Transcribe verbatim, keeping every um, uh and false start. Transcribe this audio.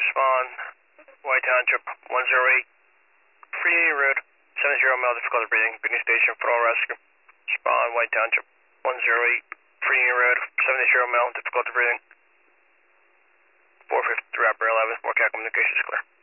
respond. White Township, one zero eight, Free Union Road, seven zero male, difficulty breathing, Brittany Station, for all rescue. Respond, White Township, one zero eight, Free Union Road, seven zero male, difficulty breathing. four fifty-three, operator eleven, more cat communications clear.